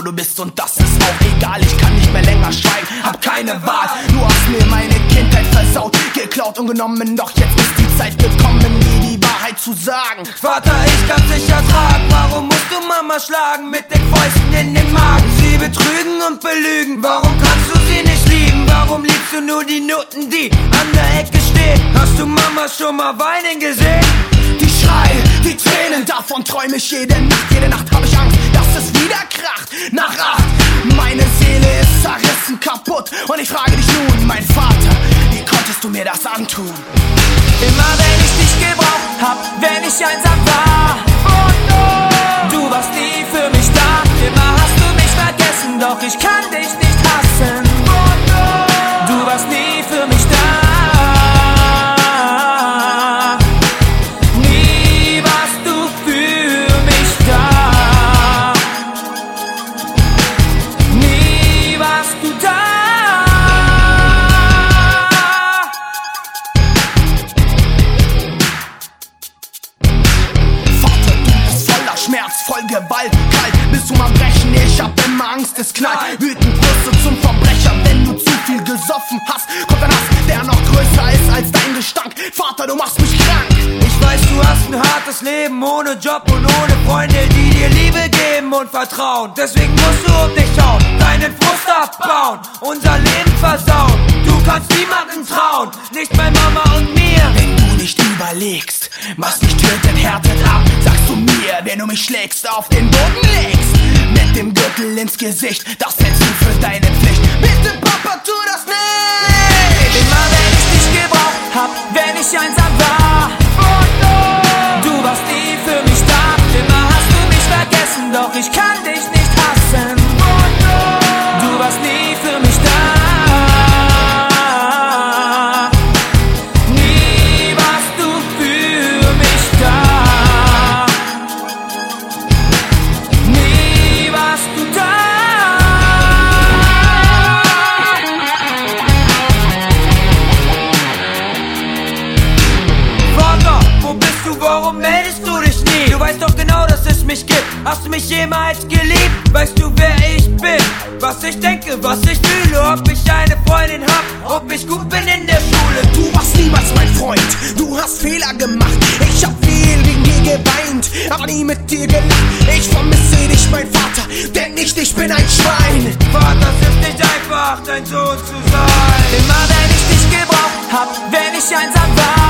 wo du bist und das ist auch egal. Ich kann nicht mehr länger schweigen, hab keine Wahl. Du hast mir meine Kindheit versaut, geklaut und genommen, doch jetzt ist die Zeit gekommen, mir die Wahrheit zu sagen. Vater, ich kann's nicht ertragen, warum musst du Mama schlagen mit den Fäusten in den Magen? Sie betrügen und belügen, warum kannst du sie nicht lieben? Warum liebst du nur die Nutten, die an der Ecke stehen? Hast du Mama schon mal weinen gesehen? Die Schreie, die Tränen, davon träume ich jede Nacht hab ich Angst, dass es wieder kracht. Nach 8, meine Seele ist zerrissen, kaputt und ich frage dich nun, mein Vater, wie konntest du mir das antun? Immer wenn ich dich gebraucht hab, wenn ich einsam war, du warst nie für mich da. Immer hast du mich vergessen, doch ich kann dich nicht hassen. Du warst nie für mich da. Nie warst du für mich da. Nie warst du da. Schmerz, voll Gewalt, kalt, bis zum Erbrechen, ich hab immer Angst, es knallt. Wütend wirst du zum Verbrecher, wenn du zu viel gesoffen hast. Kommt ein Hass, der noch größer ist als dein Gestank. Vater, du machst mich krank. Ich weiß, du hast ein hartes Leben, ohne Job und ohne Freunde, die dir Liebe geben und Vertrauen. Deswegen musst du um dich schauen, deinen Frust abbauen, unser Leben versauen. Du kannst niemandem trauen, nicht bei Mama und mir. Wenn du nicht überlegst, was dich tötet, härtet ab, sagst du mir, wenn du mich schlägst, auf den Boden legst, mit dem Gürtel ins Gesicht, das hältst du für deine Pflicht. Bitte Papa, tu das nicht. Immer wenn ich dich gebraucht hab, wenn ich einsam war, du warst nie für mich da. Immer hast du mich vergessen, doch ich kann dich nicht hassen. Du warst nie für mich da. Nie warst du für mich da. Nie warst du da. Vater, wo bist du, warum meldest du dich nie? Du weißt doch genau, dass es mich gibt. Hast du mich jemals geliebt? Weißt du, wer ich bin? Was ich denke, was ich fühle, ob ich eine Freundin hab, ob ich gut bin in der Schule. Du warst niemals mein Freund, du hast Fehler gemacht. Ich hab viel wegen dir geweint, aber nie mit dir gelacht. Ich vermisse dich, mein Vater, denn ich bin ein Schwein. Vater, es ist nicht einfach, dein Sohn zu sein. Immer wenn ich dich gebraucht hab, wenn ich einsam war,